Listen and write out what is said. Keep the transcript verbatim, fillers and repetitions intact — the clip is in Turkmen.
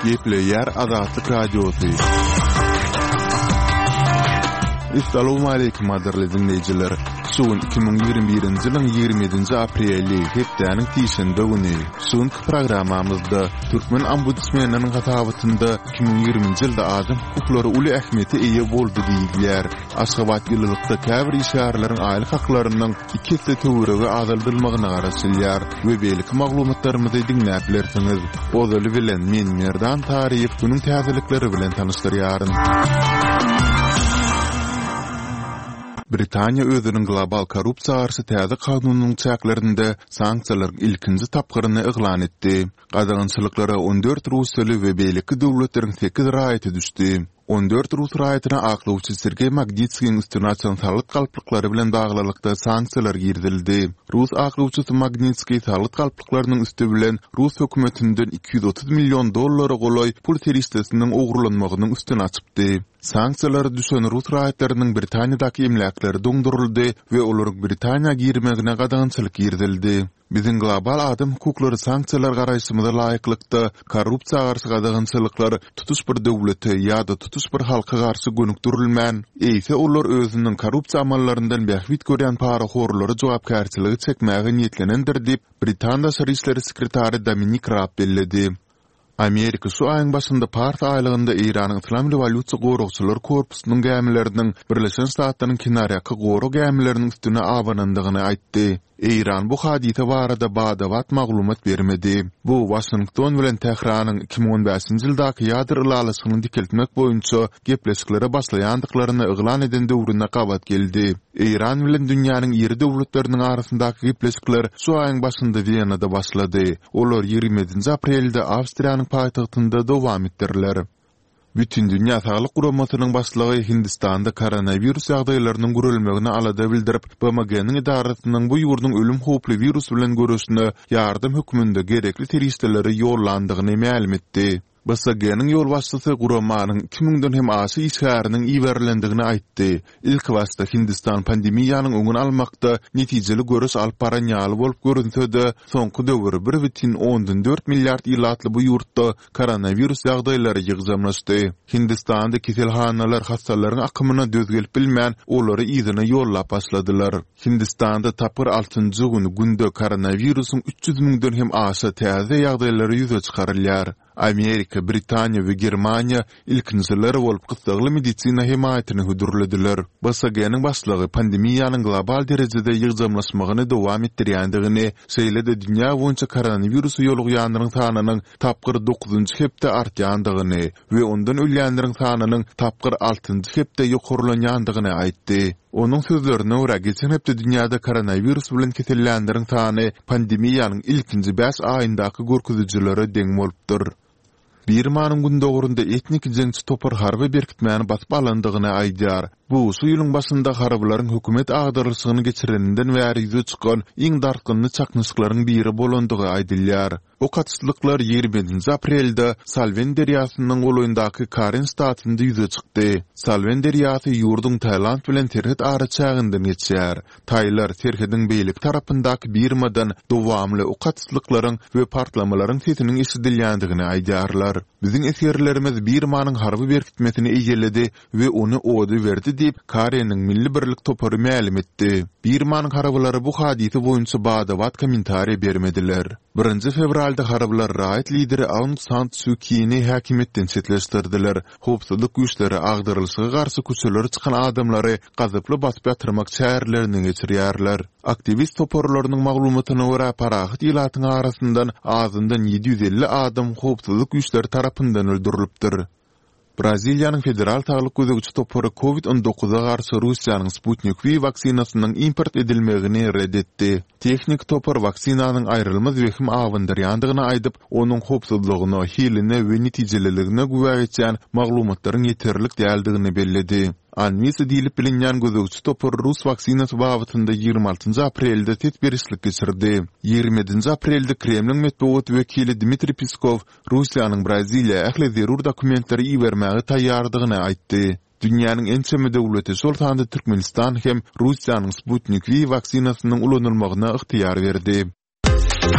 Gepleýär Azatlyk Radiosu. Assalamu alaykum aderli dinleyijiler. Suun iki bin ýigirme birinji ýylyň ýigirme ýedinji apreli hepdeniň tişinde güni. Suun programmamyzda Türkmen Ombudsmanynyň gatabatynda iki bin ýigirmenji ýylda adam hukuklary uly ähmiýeti eýe boldy diýilýär. Aşgabat ýyllykda käbir işgärleriň aýlyk haklarynyň iki hepde töwerege azaldylmagyna garaşylýar we beýlik maglumatlarymyzy dinläplersiňiz. Ozaly bilen men Merdan Taryýew günüň täzelikleri bilen tanışdyrýaryn. Britaniýa özüniň global korrupsiýa garşy täze kanunynyň çäklerinde sanksiýalar ilkinji tapgyryny eglan etdi. Gadagynçylyklara on dört Russiýaly we beýleki döwletleriň sekiz raýaty düşdi. on dört Rus raýatyna aklawçy Sergey Magnitskiň üstünatçylyk salyk galplyklary bilen baglylykda sanksiýalar girdildi. Rus aklawçysy Magnitskiy salyk galplyklarynyň üstü bilen Rus hökümetinden iki yüz otuz milyon dollara golaý pul teristesiniň ogurlanmagynyň üstüne açypdy. Sanksiýalar düşen Rus raýatlarynyň Britaniýadaky emlakları doňduruldy we olar Britaniýa girmegine gadagynçylyk girdildi. Bizim global adam hukuklary sanksiýalar garaýşymyza laýyklykda korrupsiýa garşy gadagynçylyklar tutuş bir döwlete ýa-da tutuş bir halka garşy gönükdirilmän, eýse olar özüniň korrupsiýa amallaryndan bähwit görýän paraxorlary jogapkärçiligi çekmäge niýetlenendir diýip Britaniýa Dışary işleri sekretary Dominic Raab belledi. Amerika şu ayın başında part aylığında İran'ın İslam Revolüsiýa gorugçylar korpusynyň gämileriniň Birleşen Ştatlaryň kinaryaky gorug gämileriniň üstüne awanandygyny aýtdy. İran bu hadise barada badawat maglumat bermedi. Bu Washington bilen Tehranyň iki bin on beşinji ýyldaky ýadyr ýalysyny dikeltmek boýunça gepleşiklere başlaýandyklaryny eglan eden döwrüne gabat geldi. İran bilen dünýäniň ýeri döwletleriniň arasyndaky gepleşikler şu aýyň başynda Wienada başlady. Olar ýigirmenji aprelde Awstriýanyň paýtagtynda dowam etdirler. Bütün dünya Sağlyk Guramasynyň başlygy Hindistanda koronavirus ýagdaýlarynyň görülmegini alada bildirip, B M G'niň idarasynyň bu ýurduň ölüm howply virus bilen görüşine ýardym hökmünde gerekli terişdeleri ýollandygyny ma'lum etdi. B S G'niň ýol başçysy Guramanyň iki miňden hem aşy işgäriniň iýerlendigini aýtdy. Ilk wagtda Hindistan pandemiýanyň öňüni almakda netijeli görüş alyp baranýaly bolup görünse-de, soňky döwür bir butun ondan dört milliard ýylatly bu ýurtda koronavirus ýagdaýlary ýygzamlaşdy. Hindistanda keselhanalar hastalaryň akymyna döz gelip bilmän olary ýygyna ýollap başladylar. Hindistanda tapyr altynjy güni günde koronavirusyň üç yüz miňden hem aşy täze ýagdaýlary ýüze çykarylýar. Amerika, Britaniýa we Germaniýa ilkinjileri bolup gysgaly medisina himaýatyny hudurladylar. B S G'niň başlygy pandemiýanyň global derejede ýygzamlaşmagyny dowam etdirýändigini, şeýle-de dünýä boýunça koronavirusy ýolugýanlaryň sanynyň tapgyr dokuzunjy hepde artýandygyny we ondan ölýänleriň sanynyň tapgyr altynjy hepde ýokurlanýandygyny aýtdy. Onun sözlerine göre geçen hepde dünyada koronavirus bilen kesellenleriň sany pandemiýanyň ilkinji beş aýyndaky görkezijilere deň bolupdyr. Birmanyň gün dogrunda etnik jeňçi topar harby berkitmäni basyp alandygyny aýdýar. Bu şu ýylyň başynda harbylaryň hökümet agdarlyşygyny geçireninden bäri ýüze çykan iň darkynly çaknyslyklaryň biri bolandygy aýdylýar. O katçylyklar ýigirmenji aprelde Salwen deriýasynyň goloýundaky Karen statynda ýüze çykdy. Salwen deriýasy ýurdun Taýland bilen Terhet ara çäginden geçýär. Taýlar Terhetiň beýlik tarapyndaky Birmadan dowamly o katçylyklaryň we partlamalaryň sesiniň eşidilýändigini aýdýarlar. Biziň eserlerimiz Birmanyň harby berkitmesini eýeledi we ony ody berdi diýip Karenyň milli birlik topary ma'lum etdi. Birmanyň harabylary bu hadise boýunça badawat kommentariýa bermediler. birinji fevralda harablar raýat lideri Aung San Suu Kyi'ni häkimetden çetleşdirdiler. Howpsuzlyk güýçleri agdarylşyga garşy köçelere çykan adamlary gazyply basyp ýatyrmak çäherlerini geçirýärler. Aktivist toporlarynyň maglumatyna görä parahat ýylatyň arasyndan azyndan ýedi yüz elli adam howpsuzlyk güýçleri tarapyndan öldürilipdir. Braziliýanyň federal saglyk gözegçi topory covid on dokuza garşy Russiýanyň Sputnik V waksinasynyň import edilmegini reddetdi. Teknik topor vaksinanyň aýrylmaz wehim awandyrýandygyny aýdyp, onuň howpsuzlygyna, hiline we netijeliligine güwäg etýän maglumatlaryň ýeterlik däldigini belledi. Anmisi diýilip bilinýän gözegçi topor Rus vaksinasy babatynda ýygrima altynjy aprelde tetberişlik geçirdi. ýigirmenji aprelde Kremliň medeniýet wekili Dmitri Peskov Russiýanyň Braziliýa ähli zerur dokumentleri iýermäge taýýardygyny aýtdy. Dünýäniň en çemy döwleti şol sanda Türkmenistan hem Russiýanyň Sputnik V waksinasynyň ulanylmagyna ygtyýar berdi.